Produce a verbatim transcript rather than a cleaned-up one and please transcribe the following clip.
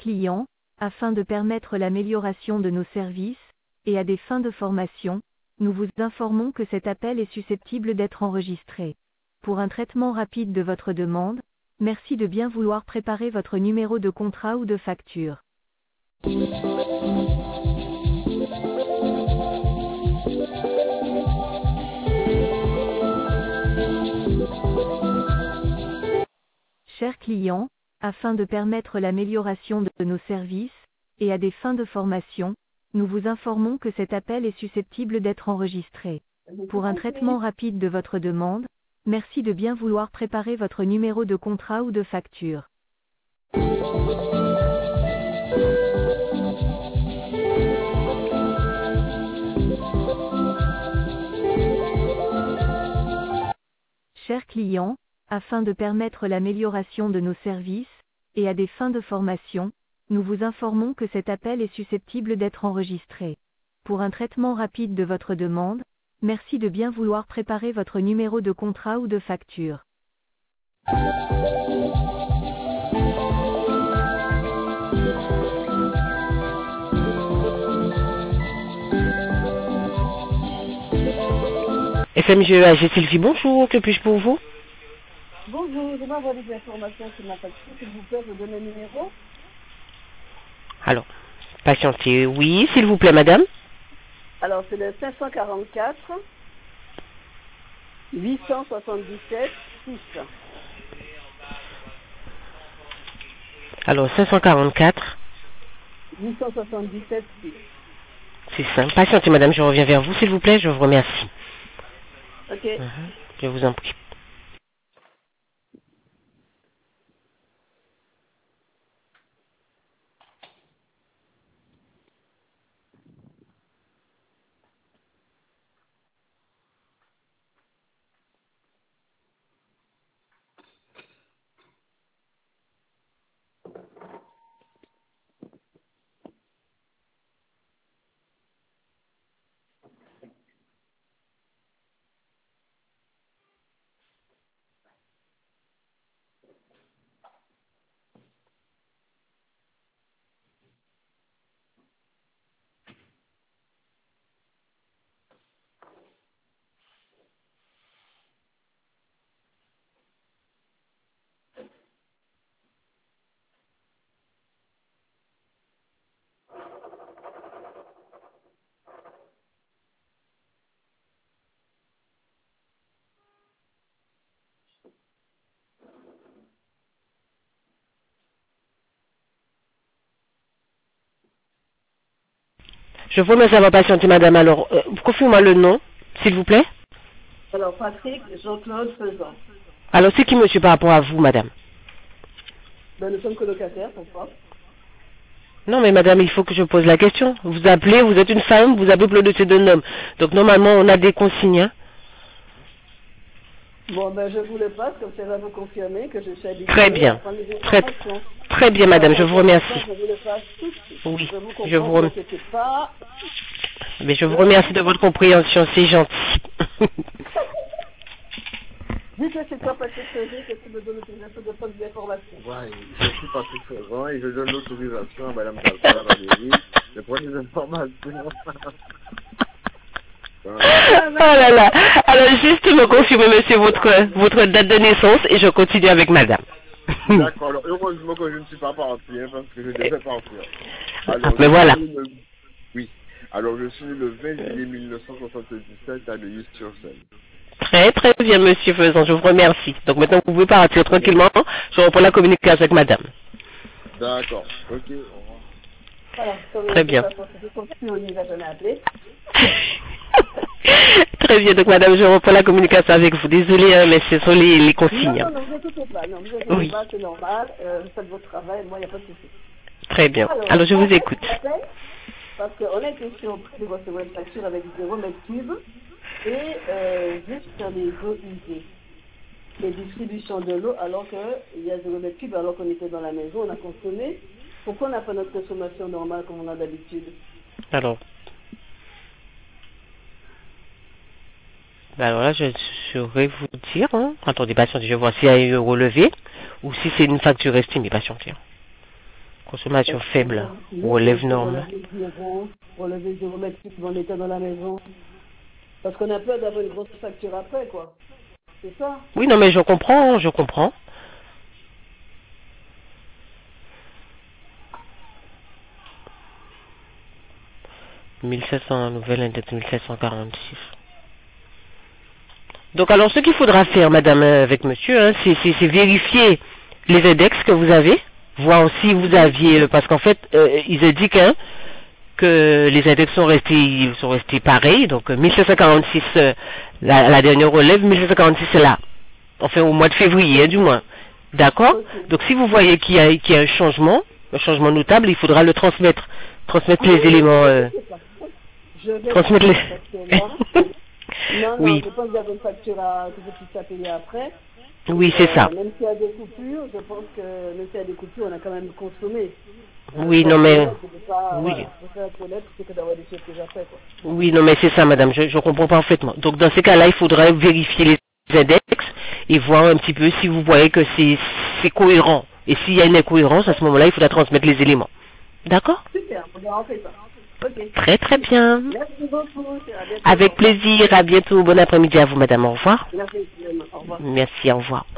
client, afin de permettre l'amélioration de nos services, et à des fins de formation, nous vous informons que cet appel est susceptible d'être enregistré. Pour un traitement rapide de votre demande, merci de bien vouloir préparer votre numéro de contrat ou de facture. Chers clients, afin de permettre l'amélioration de nos services, et à des fins de formation, nous vous informons que cet appel est susceptible d'être enregistré. Pour un traitement rapide de votre demande, merci de bien vouloir préparer votre numéro de contrat ou de facture. Chers clients, afin de permettre l'amélioration de nos services, et à des fins de formation, nous vous informons que cet appel est susceptible d'être enregistré. Pour un traitement rapide de votre demande, merci de bien vouloir préparer votre numéro de contrat ou de facture. F M G E A G Sylvie, bonjour, que puis-je pour vous? Bonjour, je vais avoir des informations sur ma facture, s'il vous plaît, je vous donne le numéro. Alors, patientez, oui, s'il vous plaît, madame. Alors, c'est le cinq cent quarante-quatre, huit cent soixante-dix-sept, six. Alors, cinq cent quarante-quatre, huit cent soixante-dix-sept, six. c'est ça. Patientez, madame, je reviens vers vous, s'il vous plaît, je vous remercie. Ok. Mhm, je vous en prie. Je vous remercie d'avoir patienté, madame. Alors, euh, confirmez-moi le nom, s'il vous plaît. Alors, Patrick Jean-Claude Faisan. Alors, c'est qui, monsieur, par rapport à vous, madame? Ben, nous sommes colocataires, pourquoi? Non, mais madame, il faut que je pose la question. Vous appelez, vous êtes une femme, vous appelez pour le dossier d'un homme. Donc, normalement, on a des consignes, hein. Bon, ben, je vous le passe, comme ça va vous confirmer que je suis habituée Très bien. à prendre les Très, informations. très bien, madame, je vous remercie. Je vous le passe tout de suite. Oui, Je vous comprends, je vous ne rem- vous inquiétez pas. Mais je vous remercie de votre compréhension, c'est gentil. Dites que c'est toi, Patrick Faisan, que tu me donnes l'autorisation de prendre des informations. Ouais, je suis Patrick Faisan et je donne l'autorisation à Madame Talpa Valérie de prendre des informations. Oh là là. Alors, juste me confirmer, monsieur, votre, votre date de naissance et je continue avec madame. D'accord, alors heureusement que je ne suis pas parti, hein, parce que je devais partir. Alors, Mais je voilà. suis le... Oui, alors je suis le vingt juillet mille neuf cent soixante-dix-sept à Neuilly-sur-Seine. Très très bien, monsieur Faisan, je vous remercie. Donc maintenant, vous pouvez partir tranquillement. Je reprends la communication avec madame. D'accord, ok, au revoir. Voilà, Très bien. Je continue, on n'y va jamais appeler. Très bien, donc madame, je reprends la communication avec vous. Désolée, hein, mais ce sont les, les consignes. Non, non, non, vous inquiétez pas, non, vous inquiétez Oui. pas, c'est normal, euh, vous faites votre travail, moi, il n'y a pas de souci. Très bien. Alors, Alors, je en vous fait, écoute. je m'appelle parce qu'on a été surpris de recevoir une facture avec zéro mètre cube et euh, juste sur les eaux usées. Et distribution de l'eau alors qu'il y a zéro mètre cube alors qu'on était dans la maison, on a consommé. Pourquoi on n'a pas notre consommation normale comme on a d'habitude? Alors. Alors là, je saurais vous dire, hein. Attendez, patientez, je vais voir s'il y a eu un relevé ou si c'est une facture estimée, patientez. Consommation faible, Nous, relève on norme. relever zéro, relever zéro mètre cube dans l'état dans la maison. Parce qu'on a peur d'avoir une grosse facture après, quoi. C'est ça? Oui, non, mais je comprends, je comprends. mille sept cents, nouvelle index mille sept cent quarante-six. Donc, alors, ce qu'il faudra faire, madame, euh, avec monsieur, hein, c'est c'est- c'est vérifier les index que vous avez, voir si vous aviez, euh, parce qu'en fait, euh, ils indiquent hein, que les index sont restés, sont restés pareils, donc euh, mille sept cent quarante-six, euh, la, la dernière relève, mille sept cent quarante-six c'est là, enfin au mois de février, hein, du moins. D'accord? Ok. Donc, si vous voyez qu'il y a, qu'il y a un changement, un changement notable, il faudra le transmettre, transmettre Ah, les oui, oui, éléments, oui, euh, c'est ça. Je vais transmettre parce les... que là, non, non, Oui. je pense qu'il y avait une facture à, que je puisse payer après. Oui, Et, c'est euh, ça. Même s'il y a des coupures, je pense que même s'il y a des coupures, on a quand même consommé. Oui, Euh, non, mais... Je peux pas, Oui. voilà, je peux être honnête plutôt que d'avoir des surprises après, quoi. Oui, non, mais c'est ça, madame, je, je comprends parfaitement. Donc, dans ces cas-là, il faudrait vérifier les index et voir un petit peu si vous voyez que c'est c'est cohérent. Et s'il y a une incohérence, à ce moment-là, il faudra transmettre les éléments. D'accord? Super, on fait ça. Ok. Très, très bien. Merci beaucoup. À bientôt. Avec plaisir. À bientôt. Bon après-midi à vous, madame. Au revoir. Merci, au revoir. Merci, au revoir.